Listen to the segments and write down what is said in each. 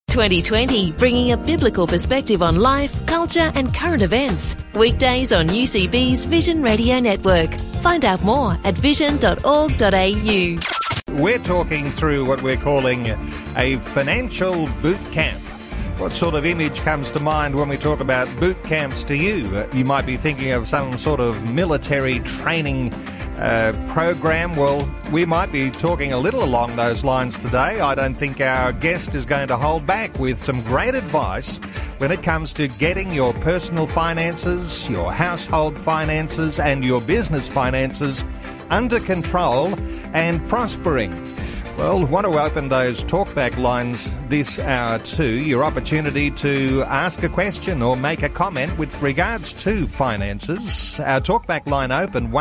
2020, bringing a biblical perspective on life, culture and current events. Weekdays on UCB's Vision Radio Network. Find out more at vision.org.au. We're talking through what we're calling a financial boot camp. What sort of image comes to mind when we talk about boot camps to you? You might be thinking of some sort of military training program. Well, we might be talking a little along those lines today. I don't think our guest is going to hold back with some great advice when it comes to getting your personal finances, your household finances and your business finances under control and prospering. Well, want to open those talkback lines this hour too. Your opportunity to ask a question or make a comment with regards to finances. Our talkback line open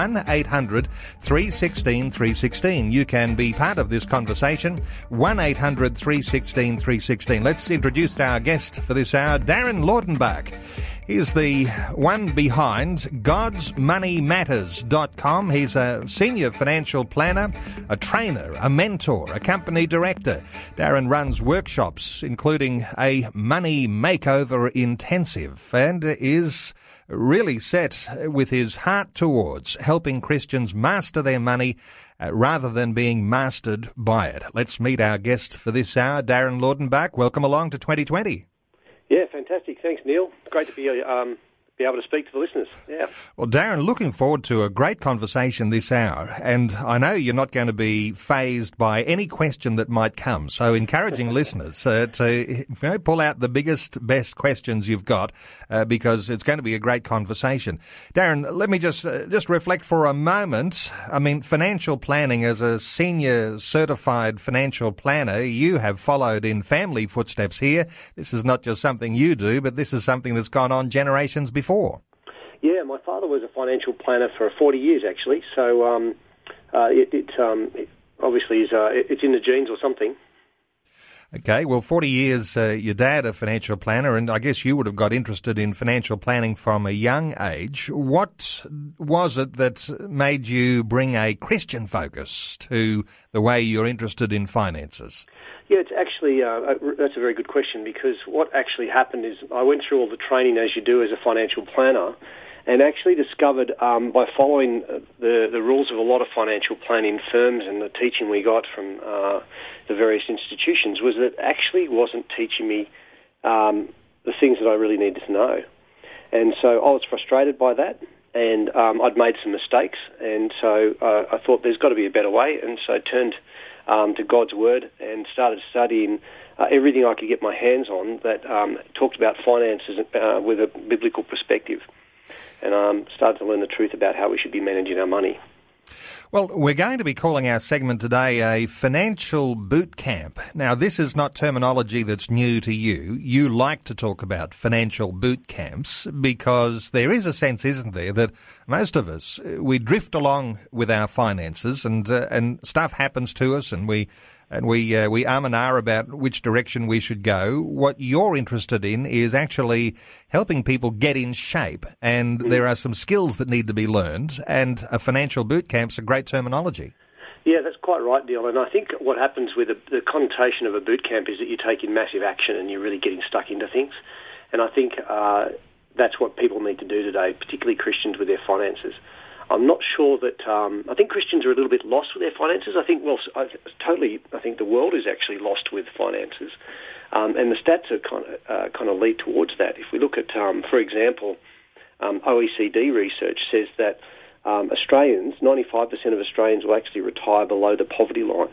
1-800-316-316. You can be part of this conversation. 1-800-316-316. Let's introduce our guest for this hour, Darren Lautenbach. He's the one behind GodsMoneyMatters.com. He's a senior financial planner, a trainer, a mentor, a company director. Darren runs workshops, including a money makeover intensive, and is really set with his heart towards helping Christians master their money rather than being mastered by it. Let's meet our guest for this hour, Darren Lautenbach. Welcome along to 2020. Yeah, fantastic. Thanks, Neil. Great to be able to speak to the listeners. Yeah. Well, Darren, looking forward to a great conversation this hour, and I know you're not going to be fazed by any question that might come, so encouraging listeners to pull out the biggest, best questions you've got, because it's going to be a great conversation. Darren, let me just reflect for a moment. I mean, financial planning, as a senior certified financial planner, you have followed in family footsteps here. This is not just something you do, but this is something that's gone on generations before. Yeah, my father was a financial planner for 40 years, actually. So it obviously is it's in the genes or something. Okay, well, 40 years, your dad a financial planner, and I guess you would have got interested in financial planning from a young age. What was it that made you bring a Christian focus to the way you're interested in finances? Yeah, it's actually, that's a very good question, because what actually happened is I went through all the training as you do as a financial planner, and actually discovered by following the rules of a lot of financial planning firms and the teaching we got from the various institutions, was that it actually wasn't teaching me the things that I really needed to know. And so I was frustrated by that, and I'd made some mistakes, and so I thought there's got to be a better way, and so I turned to God's Word and started studying everything I could get my hands on that talked about finances with a biblical perspective, and started to learn the truth about how we should be managing our money. Well, we're going to be calling our segment today a financial boot camp. Now, this is not terminology that's new to you. You like to talk about financial boot camps because there is a sense, isn't there, that most of us, we drift along with our finances and stuff happens to us and we and ah about which direction we should go. What you're interested in is actually helping people get in shape, and there are some skills that need to be learned, and a financial boot camp's a great terminology. Yeah, that's quite right, Neil. And I think what happens with the connotation of a boot camp is that you're taking massive action and you're really getting stuck into things. And I think that's what people need to do today, particularly Christians with their finances. I'm not sure that, I think Christians are a little bit lost with their finances. I think the world is actually lost with finances. And the stats are kind of lead towards that. If we look at, for example, OECD research says that Australians, 95% of Australians will actually retire below the poverty line.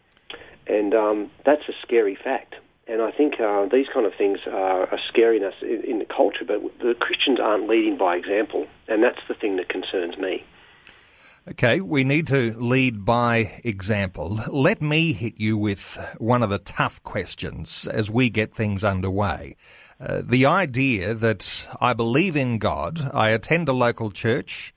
And that's a scary fact. And I think these kind of things are scaring us in the culture, but the Christians aren't leading by example, and that's the thing that concerns me. Okay, we need to lead by example. Let me hit you with one of the tough questions as we get things underway. The idea that I believe in God, I attend a local church,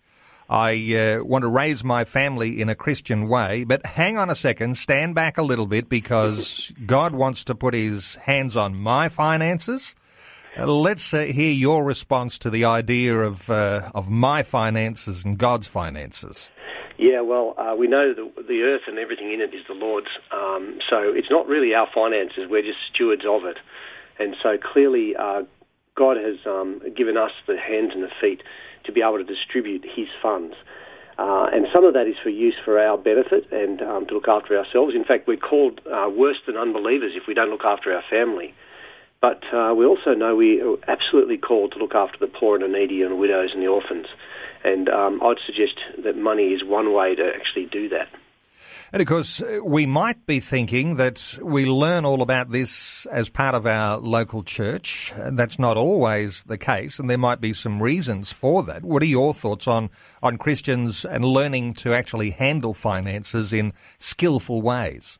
I want to raise my family in a Christian way, but hang on a second, stand back a little bit, because God wants to put his hands on my finances. Let's hear your response to the idea of my finances and God's finances. Yeah, well, we know the earth and everything in it is the Lord's, so it's not really our finances, we're just stewards of it. And so clearly God has given us the hands and the feet to be able to distribute his funds. And some of that is for use for our benefit and to look after ourselves. In fact, we're called worse than unbelievers if we don't look after our family. But we also know we are absolutely called to look after the poor and the needy and the widows and the orphans. And I'd suggest that money is one way to actually do that. And of course, we might be thinking that we learn all about this as part of our local church. That's not always the case, and there might be some reasons for that. What are your thoughts on Christians and learning to actually handle finances in skillful ways?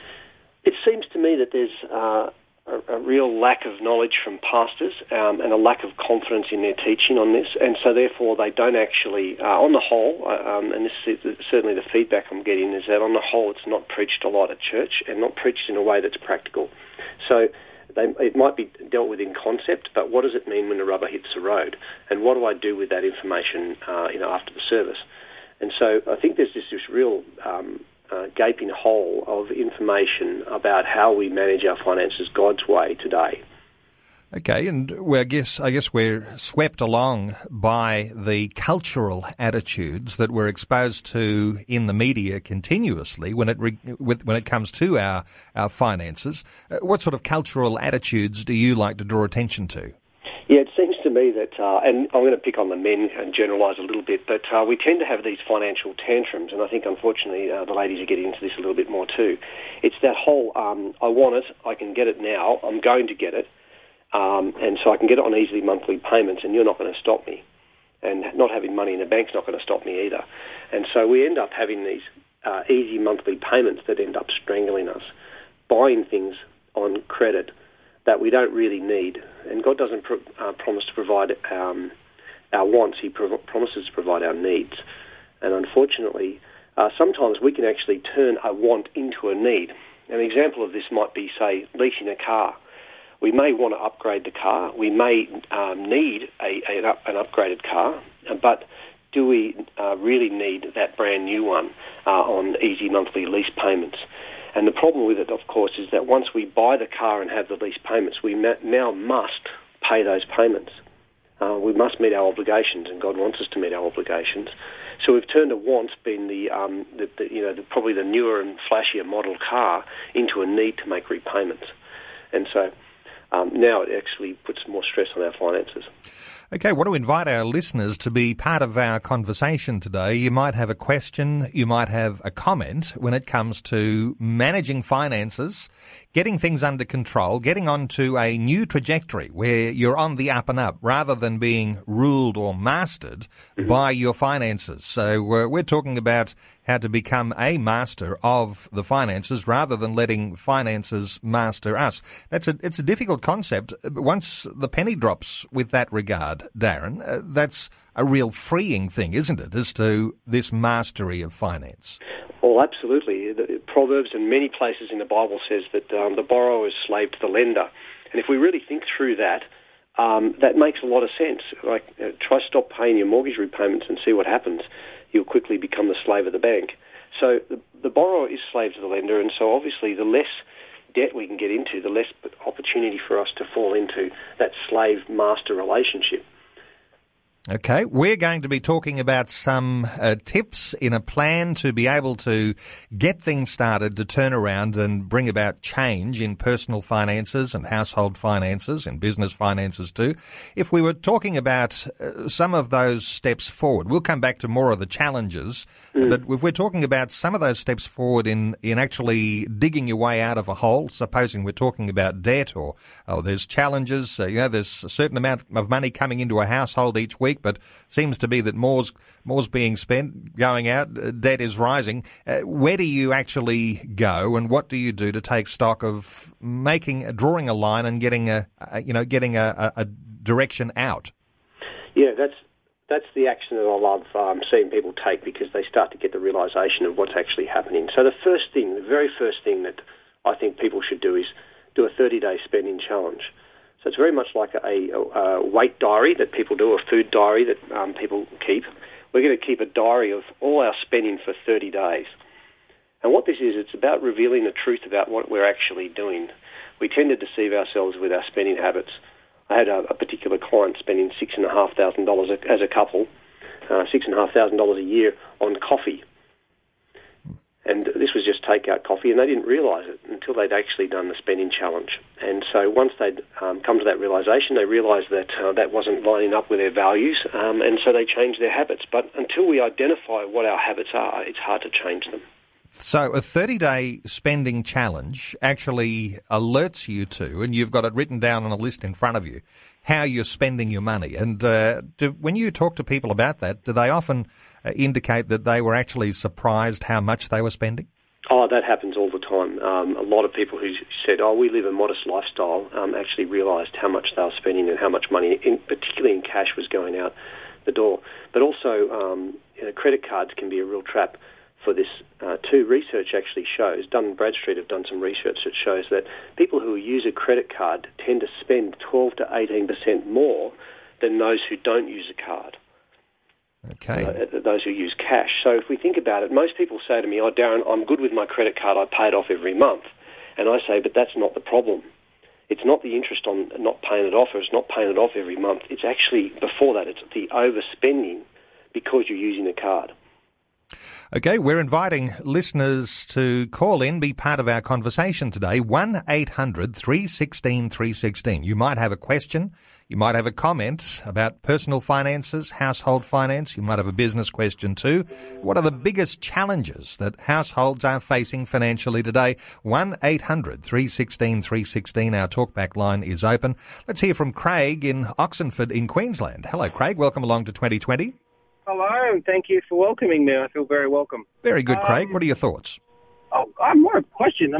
It seems to me that there's a real lack of knowledge from pastors and a lack of confidence in their teaching on this, and so therefore they don't actually, on the whole, and this is certainly the feedback I'm getting, is that on the whole it's not preached a lot at church and not preached in a way that's practical. So it might be dealt with in concept, but what does it mean when the rubber hits the road? And what do I do with that information after the service? And so I think there's this real gaping hole of information about how we manage our finances God's way today. Okay, and I guess we're swept along by the cultural attitudes that we're exposed to in the media continuously when it comes to our finances. What sort of cultural attitudes do you like to draw attention to? Yeah, it seems to me that, and I'm going to pick on the men and generalise a little bit, but we tend to have these financial tantrums, and I think unfortunately the ladies are getting into this a little bit more too. It's that whole, I want it, I can get it now, I'm going to get it, and so I can get it on easy monthly payments, and you're not going to stop me. And not having money in the bank's not going to stop me either. And so we end up having these easy monthly payments that end up strangling us, buying things on credit that we don't really need. And God doesn't promise to provide our wants, he promises to provide our needs. And unfortunately, sometimes we can actually turn a want into a need. An example of this might be, say, leasing a car. We may want to upgrade the car. We may need an upgraded car, but do we really need that brand new one on easy monthly lease payments? And the problem with it, of course, is that once we buy the car and have the lease payments, we now must pay those payments. We must meet our obligations, and God wants us to meet our obligations. So we've turned a want, being probably the newer and flashier model car, into a need to make repayments. And so now it actually puts more stress on our finances. Okay, I want to invite our listeners to be part of our conversation today. You might have a question, you might have a comment when it comes to managing finances, getting things under control, getting onto a new trajectory where you're on the up and up rather than being ruled or mastered by your finances. So we're talking about how to become a master of the finances rather than letting finances master us. It's a difficult concept. Once the penny drops with that regard, Darren, that's a real freeing thing, isn't it, as to this mastery of finance? Well, absolutely. The Proverbs and many places in the Bible says that the borrower is slave to the lender. And if we really think through that, that makes a lot of sense. Like, try stop paying your mortgage repayments and see what happens. You'll quickly become the slave of the bank. So the borrower is slave to the lender, and so obviously the less debt we can get into, the less opportunity for us to fall into that slave-master relationship. Okay, we're going to be talking about some tips in a plan to be able to get things started to turn around and bring about change in personal finances and household finances and business finances too. If we were talking about some of those steps forward, we'll come back to more of the challenges, but if we're talking about some of those steps forward in actually digging your way out of a hole, supposing we're talking about debt or there's challenges, there's a certain amount of money coming into a household each week, but seems to be that more's being spent, going out, debt is rising. Where do you actually go, and what do you do to take stock of drawing a line and getting a direction out? Yeah, that's the action that I love seeing people take, because they start to get the realisation of what's actually happening. So the very first thing that I think people should do is do a 30-day spending challenge. So it's very much like a weight diary that people do, a food diary that people keep, we're going to keep a diary of all our spending for 30 days. And what this is, it's about revealing the truth about what we're actually doing. We tend to deceive ourselves with our spending habits. I had a particular client spending $6,500 as a couple, $6,500 a year on coffee. And this was just takeout coffee, and they didn't realise it until they'd actually done the spending challenge. And so once they'd come to that realisation, they realised that that wasn't lining up with their values, and so they changed their habits. But until we identify what our habits are, it's hard to change them. So a 30-day spending challenge actually alerts you to, and you've got it written down on a list in front of you, how you're spending your money. And when you talk to people about that, do they often indicate that they were actually surprised how much they were spending? Oh, that happens all the time. A lot of people who said, we live a modest lifestyle, actually realised how much they were spending and how much money, particularly in cash, was going out the door. But also, credit cards can be a real trap for this too. Research actually shows, Dun & Bradstreet have done some research that shows that people who use a credit card tend to spend 12 to 18% more than those who don't use a card. Okay. Those who use cash. So if we think about it, most people say to me, Darren, I'm good with my credit card, I pay it off every month. And I say, but that's not the problem. It's not the interest on not paying it off, or it's not paying it off every month. It's actually, before that, it's the overspending because you're using a card. Okay, we're inviting listeners to call in, be part of our conversation today. 1-800-316-316. You might have a question, you might have a comment about personal finances, household finance, you might have a business question too. What are the biggest challenges that households are facing financially today? 1-800-316-316. Our talkback line is open. Let's hear from Craig in Oxenford in Queensland. Hello, Craig. Welcome along to 2020. Hello, thank you for welcoming me. I feel very welcome. Very good, Craig. What are your thoughts? More a question.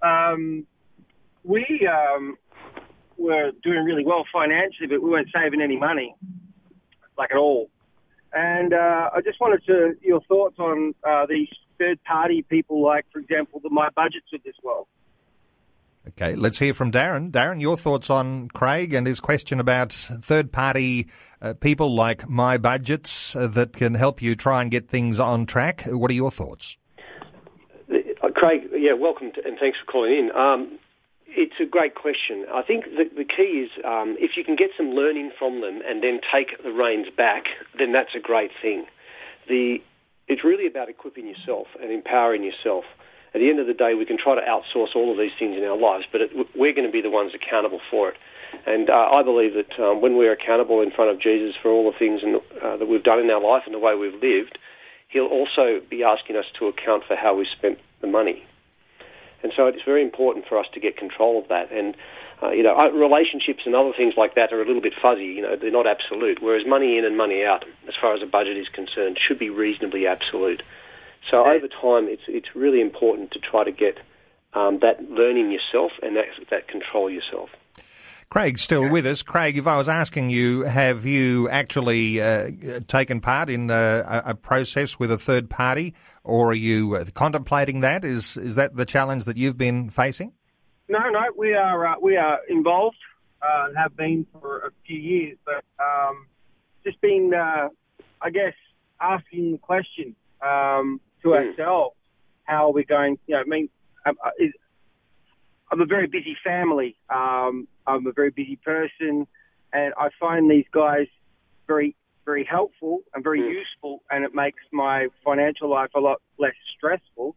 We were doing really well financially, but we weren't saving any money, like at all. And I just wanted your thoughts on these third-party people, like, for example, the My Budgets of this world. Okay, let's hear from Darren. Darren, your thoughts on Craig and his question about third-party people like My Budgets that can help you try and get things on track. What are your thoughts? Craig, welcome and thanks for calling in. It's a great question. I think the key is if you can get some learning from them and then take the reins back, then that's a great thing. It's really about equipping yourself and empowering yourself. At the end of the day, we can try to outsource all of these things in our lives, but we're going to be the ones accountable for it. And I believe that when we're accountable in front of Jesus for all the things that we've done in our life and the way we've lived, he'll also be asking us to account for how we spent the money. And so it's very important for us to get control of that. And, relationships and other things like that are a little bit fuzzy. They're not absolute, whereas money in and money out, as far as a budget is concerned, should be reasonably absolute. So over time, it's really important to try to get that learning yourself and that control yourself. Craig's still with us. Craig, if I was asking you, have you actually taken part in a process with a third party, or are you contemplating that? Is that the challenge that you've been facing? No, we are involved and have been for a few years, but just been, asking the question to ourselves, how are we going? I'm a very busy family. I'm a very busy person, and I find these guys very, very helpful and very useful, and it makes my financial life a lot less stressful.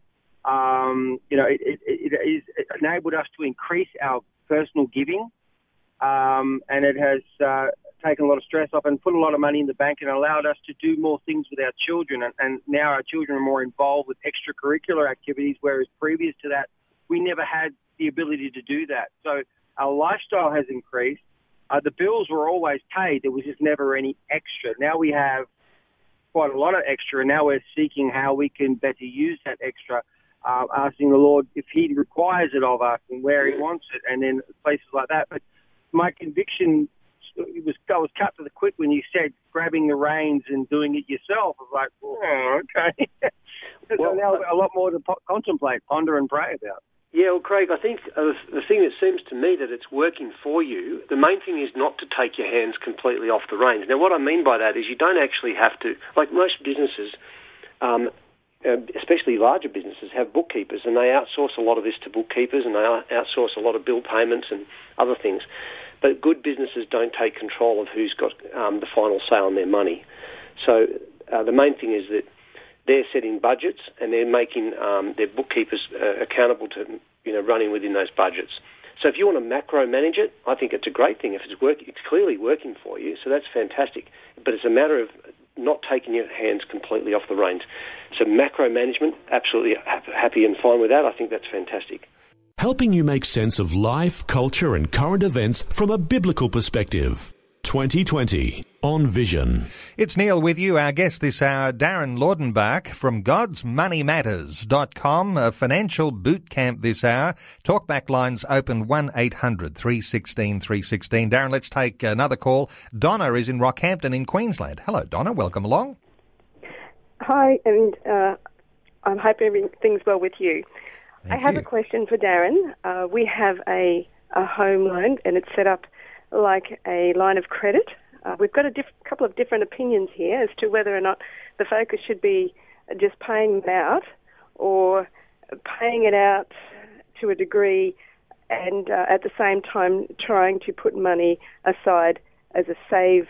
It enabled us to increase our personal giving, and it has taken a lot of stress off and put a lot of money in the bank and allowed us to do more things with our children. And now our children are more involved with extracurricular activities, whereas previous to that, we never had the ability to do that. So our lifestyle has increased. The bills were always paid. There was just never any extra. Now we have quite a lot of extra, and now we're seeking how we can better use that extra, asking the Lord if he requires it of us and where he wants it, and then places like that. But my conviction I was cut to the quick when you said grabbing the reins and doing it yourself. I was like, okay. So now a lot more to contemplate, ponder and pray about. Yeah, well, Craig, I think the thing that seems to me that it's working for you, the main thing is not to take your hands completely off the reins. Now, what I mean by that is you don't actually have to, like most businesses, especially larger businesses, have bookkeepers, and they outsource a lot of this to bookkeepers, and they outsource a lot of bill payments and other things. But good businesses don't take control of who's got the final say on their money. So the main thing is that they're setting budgets and they're making their bookkeepers accountable to running within those budgets. So if you want to macro manage it, I think it's a great thing. If it's clearly working for you, so that's fantastic. But it's a matter of not taking your hands completely off the reins. So macro management, absolutely happy and fine with that. I think that's fantastic. Helping you make sense of life, culture and current events from a biblical perspective. 2020 on Vision. It's Neil with you. Our guest this hour, Darren Laudenbach from godsmoneymatters.com, a financial boot camp this hour. Talkback lines open 1-800-316-316. Darren, let's take another call. Donna is in Rockhampton in Queensland. Hello, Donna. Welcome along. Hi, and I hope everything's well with you. I have a question for Darren. We have a home loan, and it's set up like a line of credit. We've got a couple of different opinions here as to whether or not the focus should be just paying it out or paying it out to a degree and at the same time trying to put money aside as a save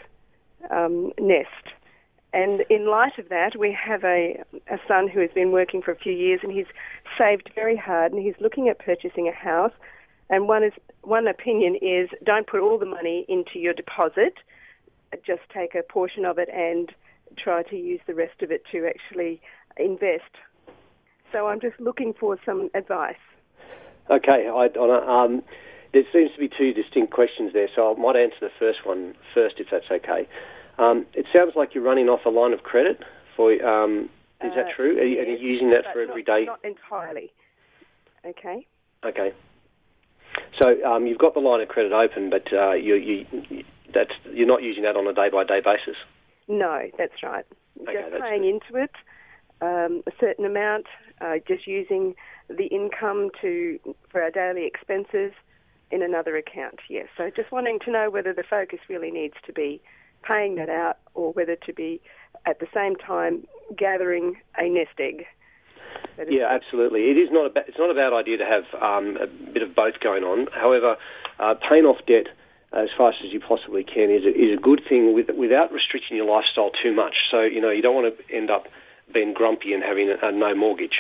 nest. And in light of that, we have a son who has been working for a few years, and he's saved very hard, and he's looking at purchasing a house. And one opinion is don't put all the money into your deposit, just take a portion of it and try to use the rest of it to actually invest. So I'm just looking for some advice. Okay, Donna. There seems to be two distinct questions there, so I might answer the first one first, if that's okay. It sounds like you're running off a line of credit for. Is that true? Are you using that for every day? Not entirely. Okay. Okay. So you've got the line of credit open, but you're not using that on a day-by-day basis? No, that's right. Okay, just paying into it a certain amount, just using the income for our daily expenses in another account, yes. So just wanting to know whether the focus really needs to be paying that out or whether to be, at the same time, gathering a nest egg. Yeah, absolutely. It's not a bad idea to have a bit of both going on. However, paying off debt as fast as you possibly can is a good thing without restricting your lifestyle too much. So, you don't want to end up being grumpy and having no mortgage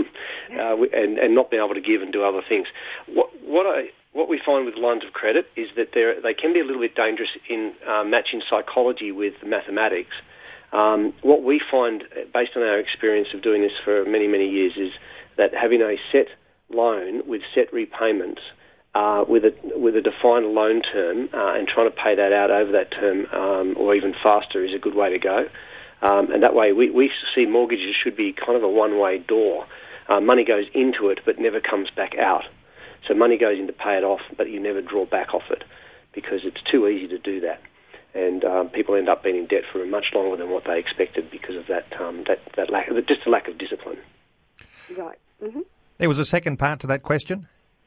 and not being able to give and do other things. What we find with lines of credit is that they can be a little bit dangerous in matching psychology with mathematics. What we find, based on our experience of doing this for many, many years, is that having a set loan with set repayments, with a defined loan term, and trying to pay that out over that term or even faster is a good way to go. And that way we see mortgages should be kind of a one-way door. Money goes into it but never comes back out. So money goes in to pay it off, but you never draw back off it because it's too easy to do that. And people end up being in debt for much longer than what they expected because of that lack of discipline. Right. Mm-hmm. There was a second part to that question?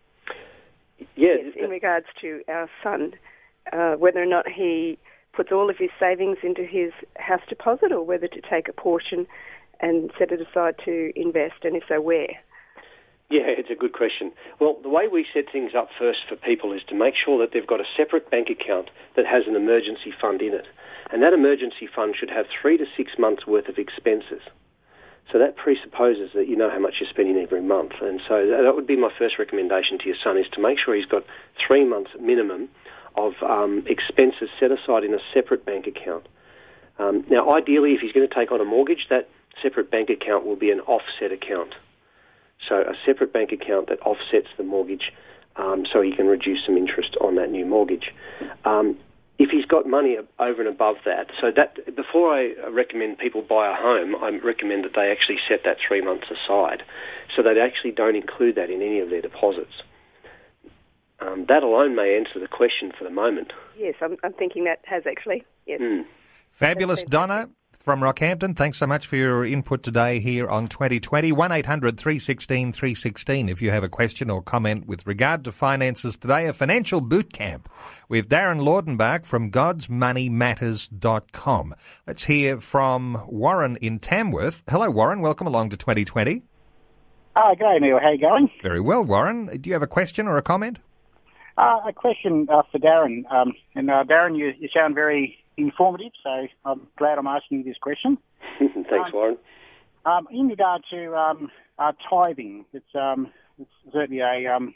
Yeah. Yes, in regards to our son, whether or not he puts all of his savings into his house deposit or whether to take a portion and set it aside to invest, and if so, where? Yeah, it's a good question. Well, the way we set things up first for people is to make sure that they've got a separate bank account that has an emergency fund in it. And that emergency fund should have 3 to 6 months' worth of expenses. So that presupposes that you know how much you're spending every month. And so that would be my first recommendation to your son, is to make sure he's got 3 months minimum of expenses set aside in a separate bank account. Now, ideally, if he's going to take on a mortgage, that separate bank account will be an offset account. So a separate bank account that offsets the mortgage so he can reduce some interest on that new mortgage. If he's got money over and above that, so that before I recommend people buy a home, I recommend that they actually set that 3 months aside so they actually don't include that in any of their deposits. That alone may answer the question for the moment. Yes, I'm thinking that has actually, yes. Fabulous, Donna. from Rockhampton. Thanks so much for your input today here on 2020. 1800 316 316 if you have a question or comment with regard to finances today. A financial boot camp with Darren Laudenbach from godsmoneymatters.com. Let's hear from Warren in Tamworth. Hello, Warren. Welcome along to 2020. G'day, Neil. How you going? Very well, Warren. Do you have a question or a comment? A question for Darren. Darren, you sound very informative, so I'm glad I'm asking you this question. Thanks, Warren. In regard to tithing, it's certainly an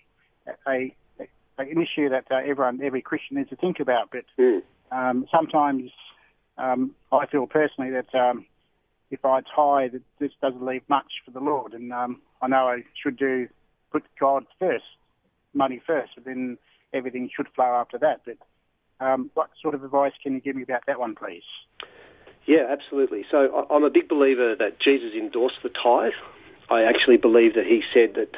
issue that every Christian needs to think about. But sometimes I feel personally that if I tithe, this doesn't leave much for the Lord, and I know I should put God first, money first, but then everything should flow after that. But what sort of advice can you give me about that one, please? Yeah, absolutely. So I'm a big believer that Jesus endorsed the tithe. I actually believe that he said that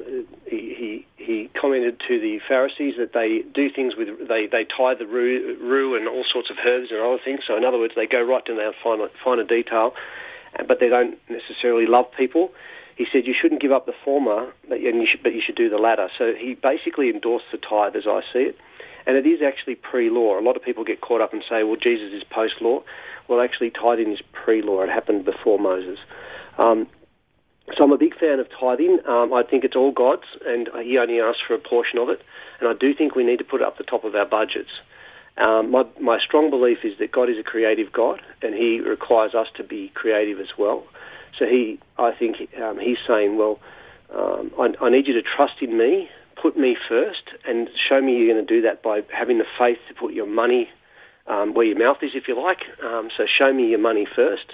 he commented to the Pharisees that they do things with, they tithe the rue and all sorts of herbs and other things. So in other words, they go right down to finer detail, but they don't necessarily love people. He said you shouldn't give up the former, but you should do the latter. So he basically endorsed the tithe as I see it. And it is actually pre-law. A lot of people get caught up and say, well, Jesus is post-law. Well, actually, tithing is pre-law. It happened before Moses. So I'm a big fan of tithing. I think it's all God's, and he only asked for a portion of it. And I do think we need to put it up the top of our budgets. My strong belief is that God is a creative God, and he requires us to be creative as well. So I think he's saying, well, I need you to trust in me, put me first, and show me you're going to do that by having the faith to put your money where your mouth is, if you like. So show me your money first,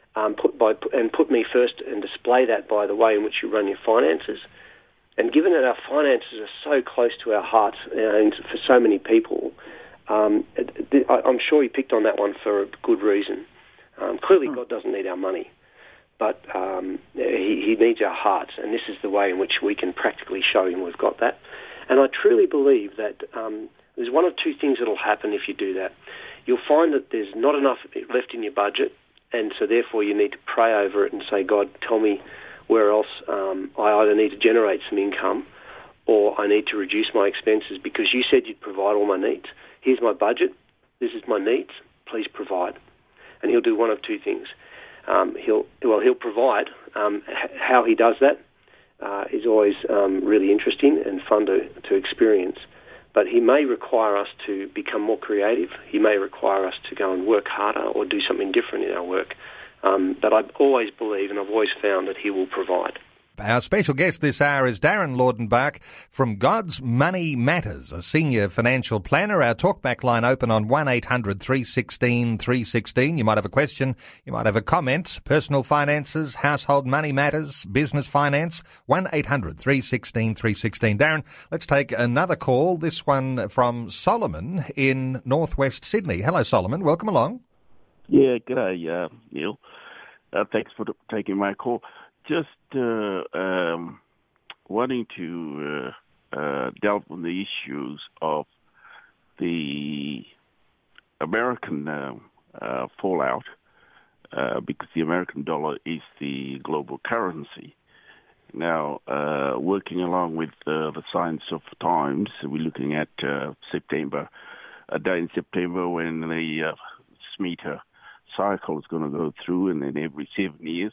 put me first, and display that by the way in which you run your finances. And given that our finances are so close to our hearts, and for so many people, I'm sure he picked on that one for a good reason. Clearly, God doesn't need our money, but he needs our hearts, and this is the way in which we can practically show him we've got that. And I truly believe that there's one of two things that will happen if you do that. You'll find that there's not enough left in your budget, and so therefore you need to pray over it and say, God, tell me where else I either need to generate some income or I need to reduce my expenses, because you said you'd provide all my needs. Here's my budget. This is my needs. Please provide. And he'll do one of two things. He'll provide. How he does that is always really interesting and fun to experience. But he may require us to become more creative. He may require us to go and work harder or do something different in our work. But I always believe, and I've always found, that he will provide. Our special guest this hour is Darren Laudenbach from God's Money Matters, a senior financial planner. Our talkback line open on 1800 316 316. You might have a question, you might have a comment, personal finances, household money matters, business finance, 1800 316 316. Darren, let's take another call, this one from Solomon in northwest Sydney. Hello, Solomon. Welcome along. Yeah, g'day, Neil. Thanks for taking my call. Just wanting to delve on the issues of the American fallout, because the American dollar is the global currency. Now, working along with the Science of Times, we're looking at September, a day in September when the Smeaton cycle is going to go through, and then every 7 years.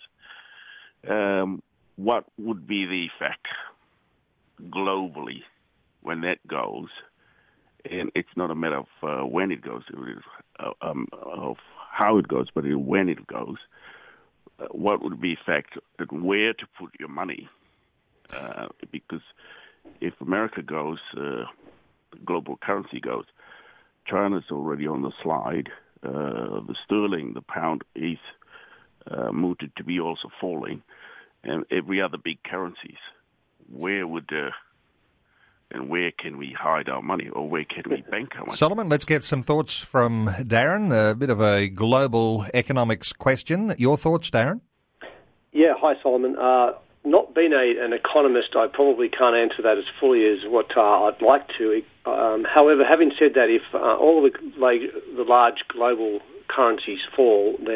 What would be the effect globally when that goes? And it's not a matter of when it goes, of how it goes, but when it goes. What would be the effect and where to put your money? Because if America goes, the global currency goes, China's already on the slide. The sterling, the pound is mooted to be also falling, and every other big currencies. Where would and where can we hide our money, or where can we bank our money? Solomon, let's get some thoughts from Darren. A bit of a global economics question. Your thoughts, Darren? Yeah, hi, Solomon. Not being an economist, I probably can't answer that as fully as what I'd like to. However, having said that, if all of the large global currencies fall, then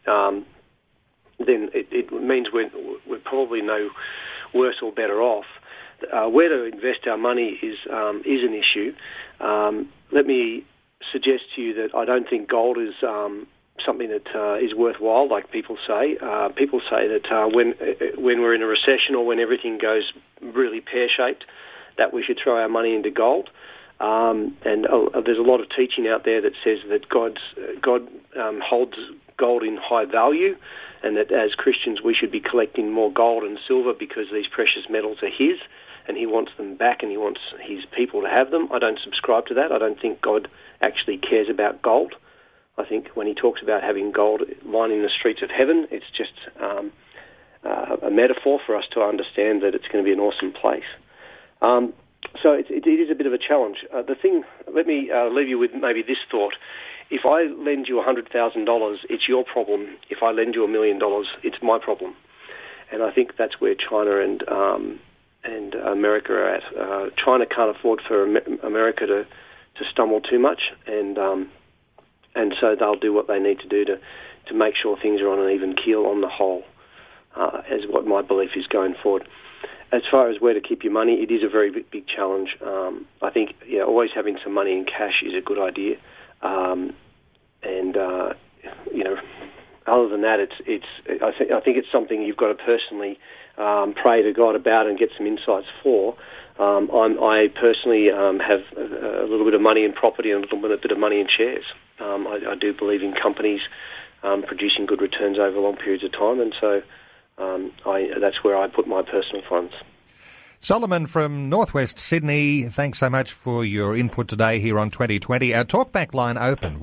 then it means we're probably no worse or better off. Where to invest our money is an issue. Let me suggest to you that I don't think gold is something that is worthwhile, like people say. People say that when we're in a recession or when everything goes really pear-shaped, that we should throw our money into gold. And there's a lot of teaching out there that says that God holds gold in high value, and that as Christians we should be collecting more gold and silver because these precious metals are His, and He wants them back, and He wants His people to have them. I don't subscribe to that. I don't think God actually cares about gold. I think when He talks about having gold lining the streets of heaven, it's just a metaphor for us to understand that it's going to be an awesome place. So it is a bit of a challenge. Let me leave you with maybe this thought. If I lend you $100,000, it's your problem. If I lend you $1 million, it's my problem. And I think that's where China and America are at. China can't afford for America to stumble too much, and so they'll do what they need to do to make sure things are on an even keel on the whole, as what my belief is going forward. As far as where to keep your money, it is a very big challenge. I think always having some money in cash is a good idea, other than that, I think it's something you've got to personally pray to God about and get some insights for. I personally have a little bit of money in property and a little bit of money in shares. I do believe in companies producing good returns over long periods of time, and so that's where I put my personal funds. Solomon from Northwest Sydney, thanks so much for your input today here on 2020. Our talkback line open,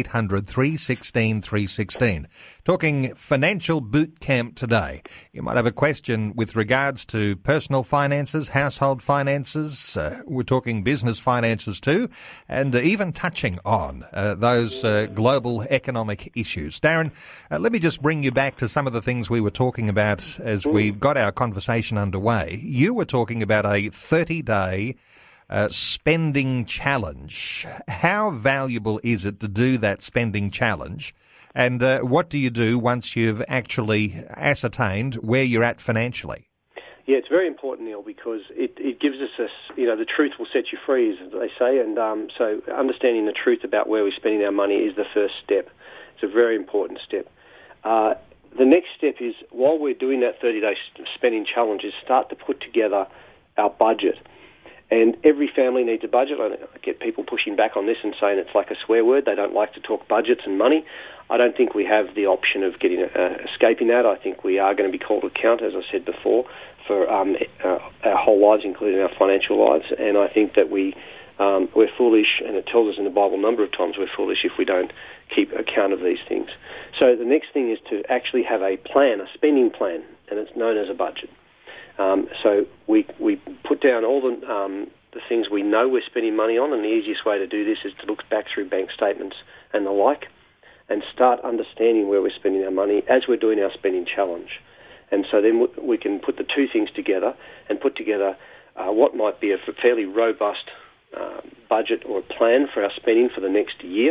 1-800-316-316. Talking financial boot camp today. You might have a question with regards to personal finances, household finances. We're talking business finances too, and even touching on those global economic issues. Darren, let me just bring you back to some of the things we were talking about as we got our conversation underway. You were talking about a 30-day spending challenge. How valuable is it to do that spending challenge? And what do you do once you've actually ascertained where you're at financially? Yeah, it's very important, Neil, because it gives us the truth will set you free, as they say, and so understanding the truth about where we're spending our money is the first step. It's a very important step. The next step is, while we're doing that 30-day spending challenge, is start to put together our budget. And every family needs a budget. I get people pushing back on this and saying it's like a swear word. They don't like to talk budgets and money. I don't think we have the option of escaping that. I think we are going to be called to account, as I said before, for our whole lives, including our financial lives. And I think that we're foolish, and it tells us in the Bible a number of times we're foolish if we don't keep account of these things. So the next thing is to actually have a plan, a spending plan, and it's known as a budget. So we put down all the things we know we're spending money on, and the easiest way to do this is to look back through bank statements and the like, and start understanding where we're spending our money as we're doing our spending challenge. And so then we can put the two things together and put together what might be a fairly robust budget or plan for our spending for the next year.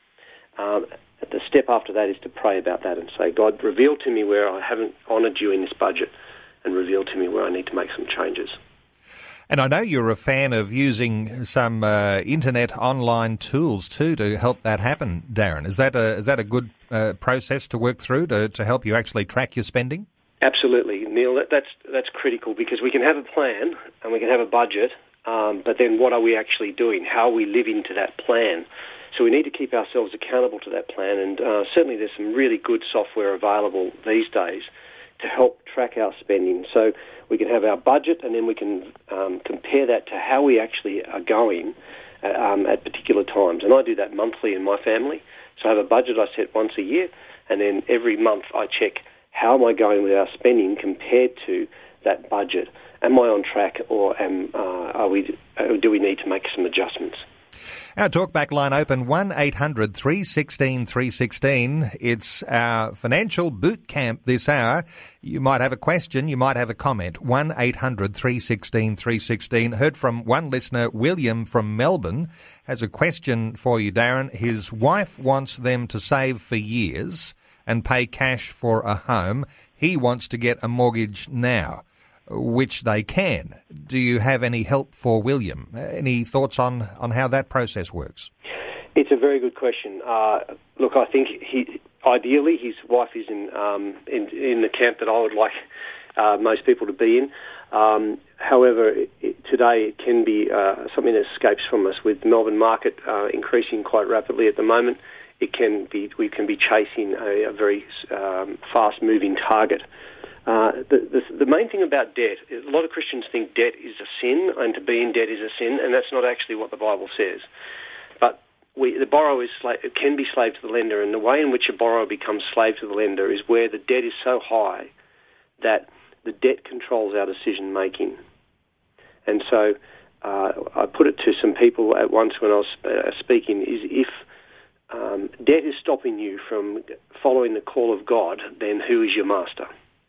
The step after that is to pray about that and say, God, reveal to me where I haven't honoured you in this budget, and reveal to me where I need to make some changes. And I know you're a fan of using some internet online tools too to help that happen, Darren. Is that a good process to work through to help you actually track your spending? Absolutely, Neil. That's critical, because we can have a plan and we can have a budget, but then what are we actually doing? How are we living to that plan? So we need to keep ourselves accountable to that plan, and certainly there's some really good software available these days to help track our spending. So we can have our budget, and then we can compare that to how we actually are going at particular times. And I do that monthly in my family. So I have a budget I set once a year, and then every month I check how am I going with our spending compared to that budget. Am I on track, or do we need to make some adjustments? Our talkback line open, 1-800-316-316. It's our financial boot camp this hour. You might have a question, you might have a comment. 1-800-316-316. Heard from one listener, William from Melbourne, has a question for you, Darren. His wife wants them to save for years, and pay cash for a home. He wants to get a mortgage now, which they can. Do you have any help for William? Any thoughts on how that process works? It's a very good question. Look, I think ideally his wife is in the camp that I would like most people to be in. However, today it can be something that escapes from us. With the Melbourne market increasing quite rapidly at the moment, we can be chasing a very fast-moving target. The main thing about debt, a lot of Christians think debt is a sin, and to be in debt is a sin, and that's not actually what the Bible says. But the borrower can be slave to the lender, and the way in which a borrower becomes slave to the lender is where the debt is so high that the debt controls our decision-making. And so I put it to some people at once when I was speaking, is if debt is stopping you from following the call of God, then who is your master?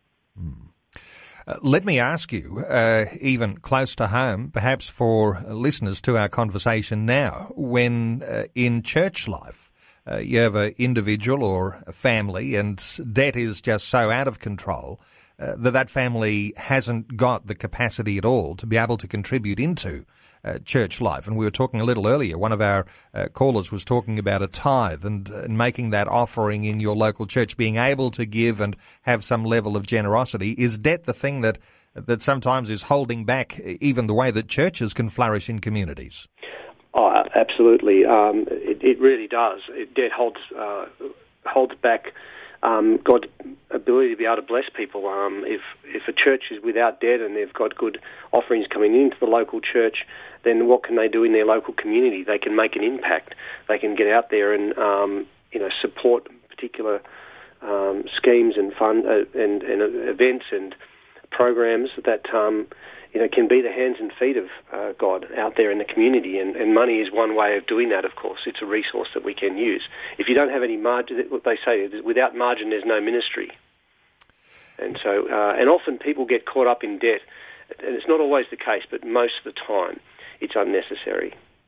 Let me ask you, even close to home, perhaps for listeners to our conversation now, when in church life you have an individual or a family and debt is just so out of control that family hasn't got the capacity at all to be able to contribute into church life. And we were talking a little earlier, one of our callers was talking about a tithe and making that offering in your local church, being able to give and have some level of generosity. Is debt the thing that sometimes is holding back even the way that churches can flourish in communities? Oh, absolutely. It really does. Debt holds back God's ability to be able to bless people. If a church is without debt and they've got good offerings coming into the local church, then what can they do in their local community? They can make an impact. They can get out there and support particular schemes and fund and events and programs that can be the hands and feet of God out there in the community. And money is one way of doing that, of course. It's a resource that we can use. If you don't have any margin, what they say is without margin there's no ministry. And so, and often people get caught up in debt, and it's not always the case, but most of the time it's unnecessary.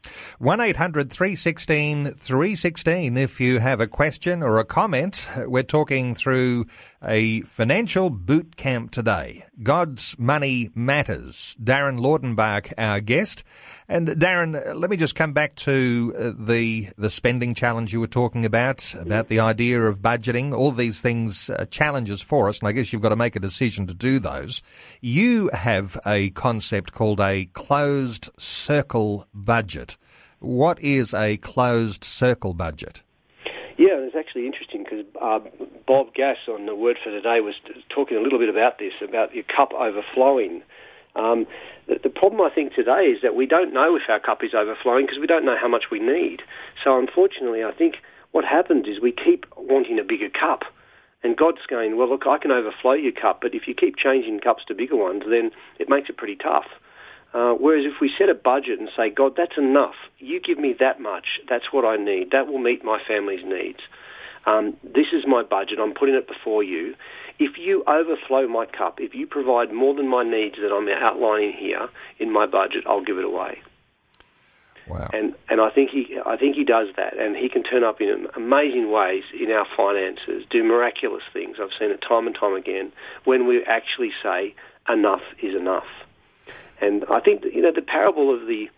1-800-316-316 if you have a question or a comment. We're talking through a financial boot camp today. God's Money Matters. Darren Laudenbach, our guest. And Darren, let me just come back to the spending challenge you were talking about the idea of budgeting. All these things are challenges for us, and I guess you've got to make a decision to do those. You have a concept called a closed circle budget. What is a closed circle budget? Yeah, it's actually interesting because Bob Gass on The Word for Today was talking a little bit about this, about your cup overflowing. The problem, I think, today is that we don't know if our cup is overflowing because we don't know how much we need. So, unfortunately, I think what happens is we keep wanting a bigger cup. And God's going, well, look, I can overflow your cup, but if you keep changing cups to bigger ones, then it makes it pretty tough. Whereas if we set a budget and say, God, that's enough. You give me that much. That's what I need. That will meet my family's needs. This is my budget. I'm putting it before you. If you overflow my cup, if you provide more than my needs that I'm outlining here in my budget, I'll give it away. Wow. And I think he does that, and he can turn up in amazing ways in our finances, do miraculous things. I've seen it time and time again when we actually say enough is enough. And I think the parable of the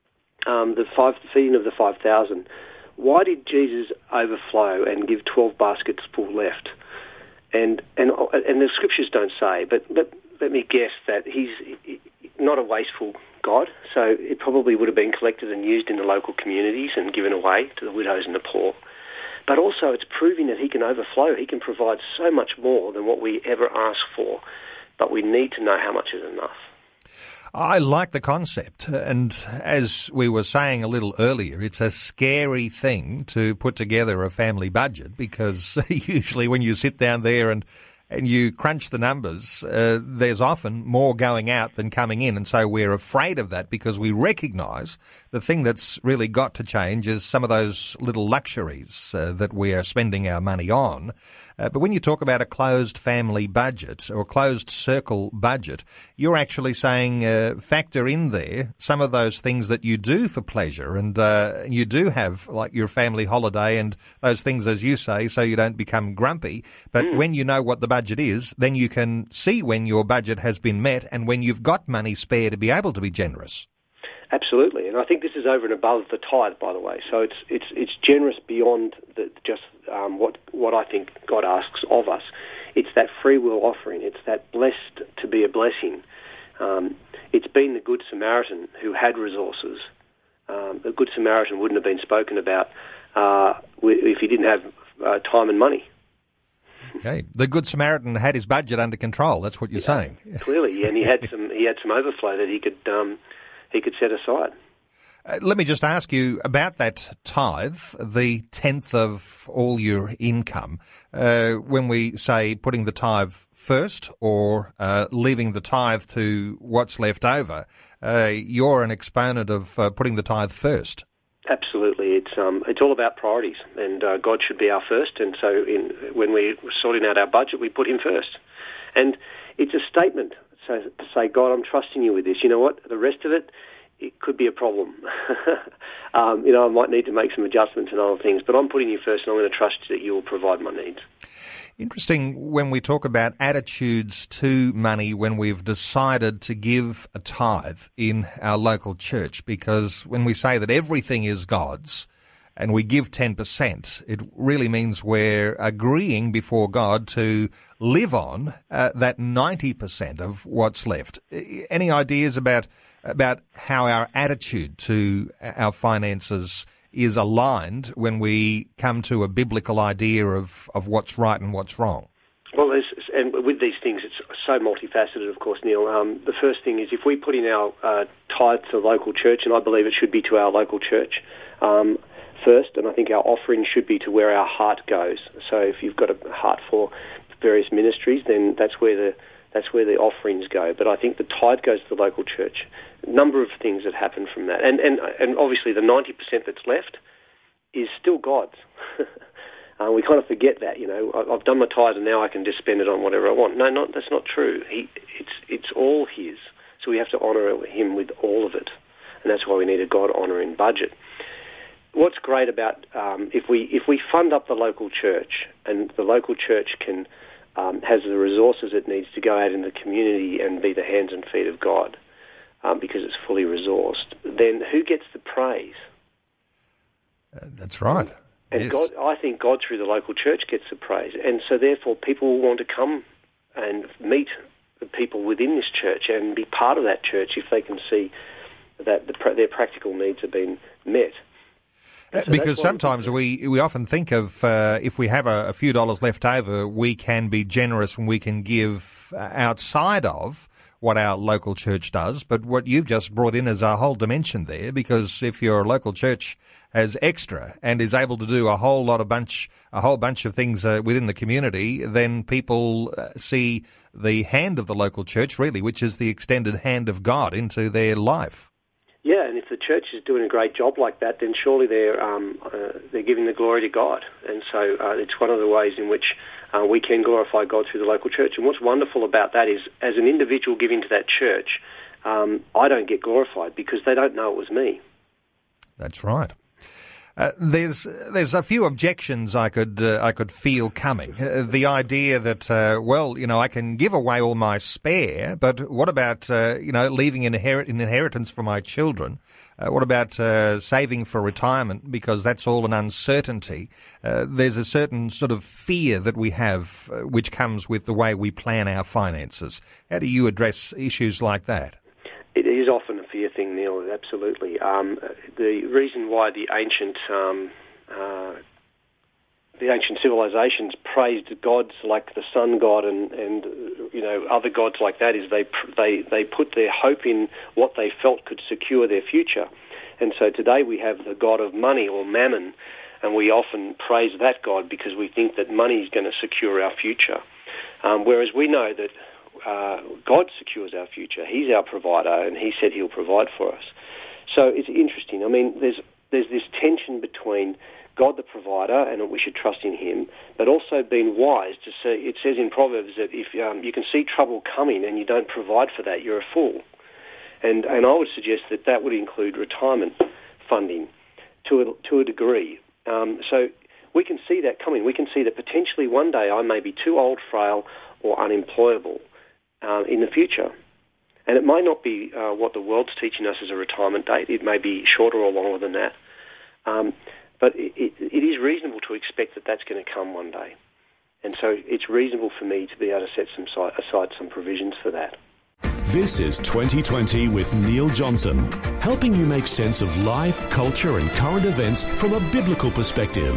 feeding of the 5,000. Why did Jesus overflow and give 12 baskets full left? And the scriptures don't say, but let me guess that he's not a wasteful God, so it probably would have been collected and used in the local communities and given away to the widows and the poor. But also it's proving that he can overflow. He can provide so much more than what we ever ask for, but we need to know how much is enough. I like the concept, and as we were saying a little earlier, it's a scary thing to put together a family budget because usually when you sit down there and and you crunch the numbers, there's often more going out than coming in. And so we're afraid of that because we recognise the thing that's really got to change is some of those little luxuries that we are spending our money on. But when you talk about a closed family budget or closed circle budget, you're actually saying factor in there some of those things that you do for pleasure and you do have, like your family holiday and those things, as you say, so you don't become grumpy. But when you know what the budget is, then you can see when your budget has been met and when you've got money spare to be able to be generous. Absolutely, and I think this is over and above the tithe, by the way. So it's generous beyond just what I think God asks of us. It's that free will offering. It's that blessed to be a blessing. It's been the Good Samaritan who had resources. The Good Samaritan wouldn't have been spoken about if he didn't have time and money. Okay, the Good Samaritan had his budget under control. That's what you're saying. Clearly, and he had some overflow that he could set aside. Let me just ask you about that tithe, the 10th of all your income. When we say putting the tithe first or leaving the tithe to what's left over, you're an exponent of putting the tithe first. Absolutely, it's all about priorities, and God should be our first. And so, when we're sorting out our budget, we put Him first, and it's a statement. So to say, God, I'm trusting you with this. You know what? The rest of it could be a problem. I might need to make some adjustments and other things, but I'm putting you first, and I'm going to trust that you will provide my needs. Interesting when we talk about attitudes to money when we've decided to give a tithe in our local church, because when we say that everything is God's and we give 10%, it really means we're agreeing before God to live on that 90% of what's left. Any ideas about how our attitude to our finances is aligned when we come to a biblical idea of what's right and what's wrong? Well, and with these things, it's so multifaceted, of course, Neil. The first thing is if we put in our tithe to the local church, and I believe it should be to our local church first, and I think our offering should be to where our heart goes. So if you've got a heart for various ministries, then that's where the offerings go. But I think the tithe goes to the local church. A number of things that happen from that. And obviously the 90% that's left is still God's. We kind of forget that, I've done my tithe and now I can just spend it on whatever I want. No, that's not true. It's all His. So we have to honour Him with all of it. And that's why we need a God-honouring budget. What's great about if we fund up the local church, and the local church can has the resources it needs to go out in the community and be the hands and feet of God, because it's fully resourced, then who gets the praise? That's right. And yes. God, I think God through the local church gets the praise, and so therefore people will want to come and meet the people within this church and be part of that church if they can see that their practical needs have been met. So because sometimes we often think of if we have a few dollars left over, we can be generous and we can give outside of what our local church does. But what you've just brought in is a whole dimension there, because if your local church has extra and is able to do a whole bunch of things within the community, then people see the hand of the local church, really, which is the extended hand of God into their life. Yeah, and if the church is doing a great job like that, then surely they're giving the glory to God. And so it's one of the ways in which we can glorify God through the local church. And what's wonderful about that is, as an individual giving to that church, I don't get glorified because they don't know it was me. That's right. There's a few objections I could feel coming. The idea that I can give away all my spare, but what about leaving inheritance for my children? What about saving for retirement? Because that's all an uncertainty. There's a certain sort of fear that we have, which comes with the way we plan our finances. How do you address issues like that? It is often a fear thing, Neil, absolutely. The reason why the ancient civilizations praised gods like the sun god and other gods like that is they put their hope in what they felt could secure their future. And so today we have the god of money, or mammon, and we often praise that god because we think that money is going to secure our future. Whereas we know that God secures our future. He's our provider, and He said He'll provide for us. So it's interesting. I mean, there's this tension between God the provider and we should trust in Him, but also being wise to see. It says in Proverbs that if you can see trouble coming and you don't provide for that, you're a fool. And I would suggest that would include retirement funding to a degree. So we can see that coming. We can see that potentially one day I may be too old, frail, or unemployable in the future. And it might not be what the world's teaching us as a retirement date. It may be shorter or longer than that. But it is reasonable to expect that that's going to come one day. And so it's reasonable for me to be able to set aside some provisions for that. This is 2020 with Neil Johnson, helping you make sense of life, culture and current events from a biblical perspective.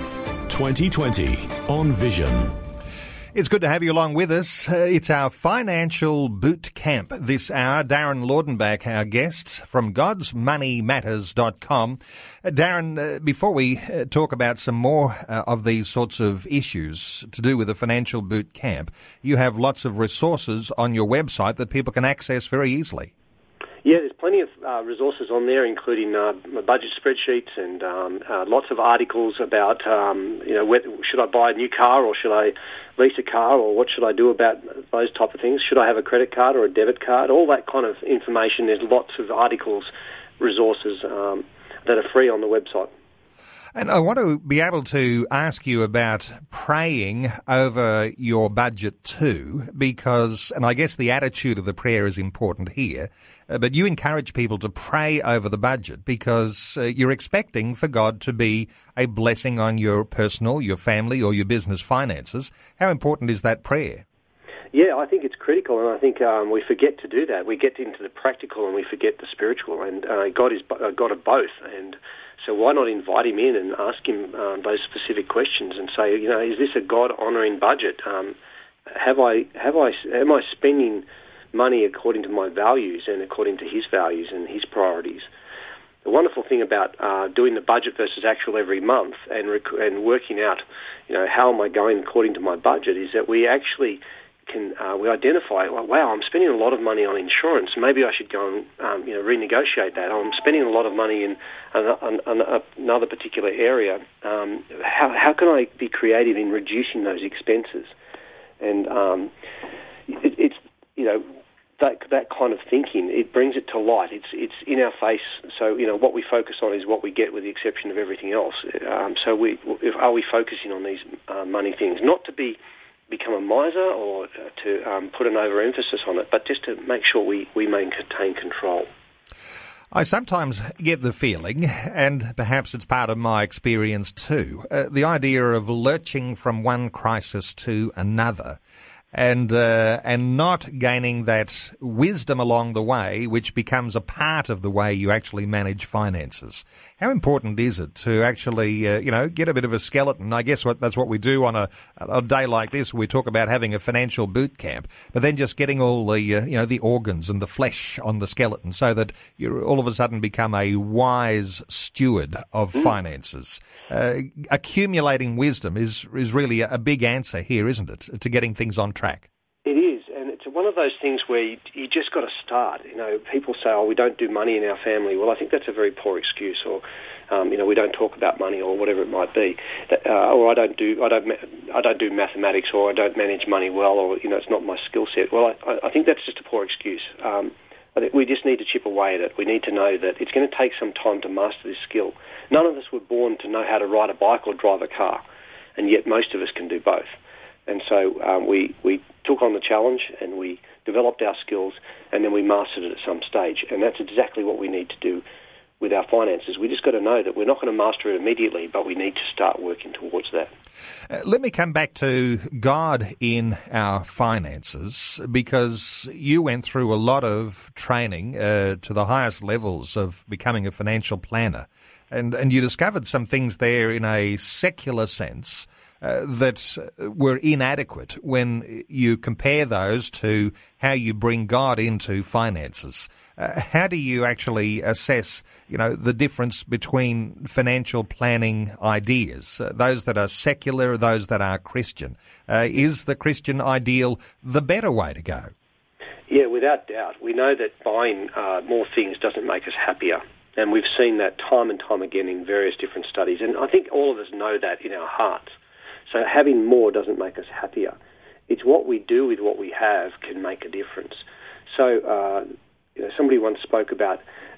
2020 on Vision. It's good to have you along with us. It's our financial boot camp this hour. Darren Laudenbach, our guest from godsmoneymatters.com. Darren, before we talk about some more of these sorts of issues to do with the financial boot camp, you have lots of resources on your website that people can access very easily. Yeah, there's plenty of resources on there, including my budget spreadsheets and lots of articles about, should I buy a new car or should I lease a car, or what should I do about those type of things? Should I have a credit card or a debit card? All that kind of information. There's lots of articles, resources that are free on the website. And I want to be able to ask you about praying over your budget too, because, and I guess the attitude of the prayer is important here, but you encourage people to pray over the budget because you're expecting for God to be a blessing on your personal, your family, or your business finances. How important is that prayer? Yeah, I think it's critical, and I think we forget to do that. We get into the practical and we forget the spiritual, and God is a God of both, and so why not invite Him in and ask Him those specific questions and say, is this a God-honouring budget? Am I spending money according to my values and according to His values and His priorities? The wonderful thing about doing the budget versus actual every month and working out, how am I going according to my budget, is that we actually we identify, wow, I'm spending a lot of money on insurance. Maybe I should go and renegotiate that. I'm spending a lot of money in another particular area. How can I be creative in reducing those expenses? And it's that kind of thinking. It brings it to light. It's in our face. So what we focus on is what we get, with the exception of everything else. So are we focusing on these money things? Not to become a miser or to put an overemphasis on it, but just to make sure we maintain control. I sometimes get the feeling, and perhaps it's part of my experience too, the idea of lurching from one crisis to another, and not gaining that wisdom along the way, which becomes a part of the way you actually manage finances. How important is it to actually, get a bit of a skeleton? I guess that's what we do on a day like this. We talk about having a financial boot camp, but then just getting all the, the organs and the flesh on the skeleton, so that you all of a sudden become a wise steward of finances. Accumulating wisdom is really a big answer here, isn't it, to getting things on track? It is, and it's one of those things where you just got to start. People say, we don't do money in our family. Well, I think that's a very poor excuse, or we don't talk about money, or whatever it might be, or I don't do mathematics, or I don't manage money well, or it's not my skill set. Well, I think that's just a poor excuse. I think we just need to chip away at it. We need to know that it's going to take some time to master this skill. None of us were born to know how to ride a bike or drive a car, and yet most of us can do both. And so we took on the challenge and we developed our skills, and then we mastered it at some stage. And that's exactly what we need to do with our finances. We just got to know that we're not going to master it immediately, but we need to start working towards that. Let me come back to God in our finances, because you went through a lot of training to the highest levels of becoming a financial planner. And you discovered some things there in a secular sense that were inadequate when you compare those to how you bring God into finances. How do you actually assess, the difference between financial planning ideas, those that are secular, those that are Christian? Is the Christian ideal the better way to go? Yeah, without doubt. We know that buying more things doesn't make us happier. And we've seen that time and time again in various different studies. And I think all of us know that in our hearts. So having more doesn't make us happier. It's what we do with what we have can make a difference. So, somebody once spoke about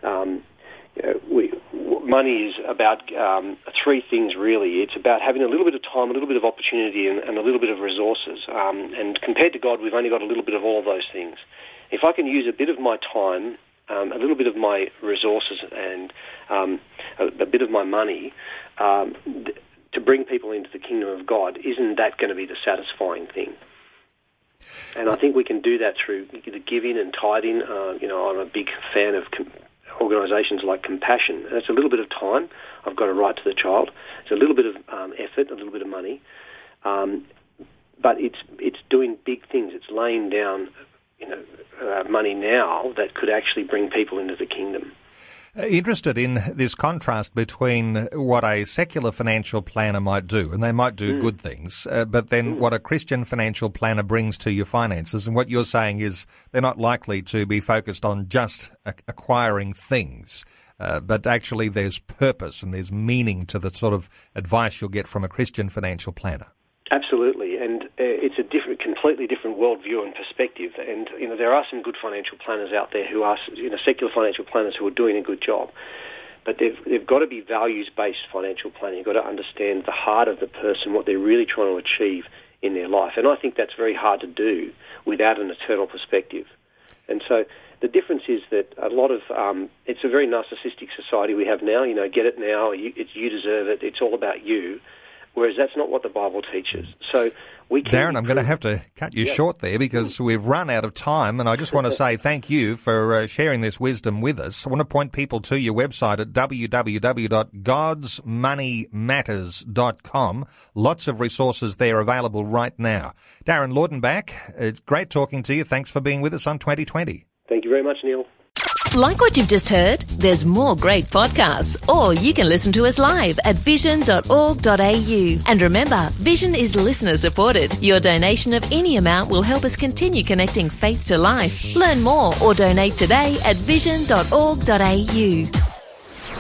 money is about three things really. It's about having a little bit of time, a little bit of opportunity, and a little bit of resources. And compared to God, we've only got a little bit of all of those things. If I can use a bit of my time, a little bit of my resources, and a bit of my money to bring people into the kingdom of God, isn't that going to be the satisfying thing? And I think we can do that through the giving and tithing. I'm a big fan of organisations like Compassion. And it's a little bit of time. I've got a right to the child. It's a little bit of effort, a little bit of money. But it's doing big things. It's laying down money now that could actually bring people into the kingdom. Interested in this contrast between what a secular financial planner might do, and they might do good things, but then what a Christian financial planner brings to your finances. And what you're saying is they're not likely to be focused on just acquiring things, but actually there's purpose and there's meaning to the sort of advice you'll get from a Christian financial planner. Absolutely, and it's a completely different worldview and perspective. And there are some good financial planners out there who are secular financial planners who are doing a good job, but they've got to be values-based financial planning. You've got to understand the heart of the person, what they're really trying to achieve in their life, and I think that's very hard to do without an eternal perspective. And so the difference is that a lot of it's a very narcissistic society we have now. Get it now, you deserve it. It's all about you. Whereas that's not what the Bible teaches. So we can Darren, I'm going to have to cut you short there because we've run out of time, and I just want to say thank you for sharing this wisdom with us. I want to point people to your website at www.godsmoneymatters.com. Lots of resources there available right now. Darren Laudenbach, it's great talking to you. Thanks for being with us on 2020. Thank you very much, Neil. Like what you've just heard? There's more great podcasts, or you can listen to us live at vision.org.au. And remember, Vision is listener supported. Your donation of any amount will help us continue connecting faith to life. Learn more or donate today at vision.org.au.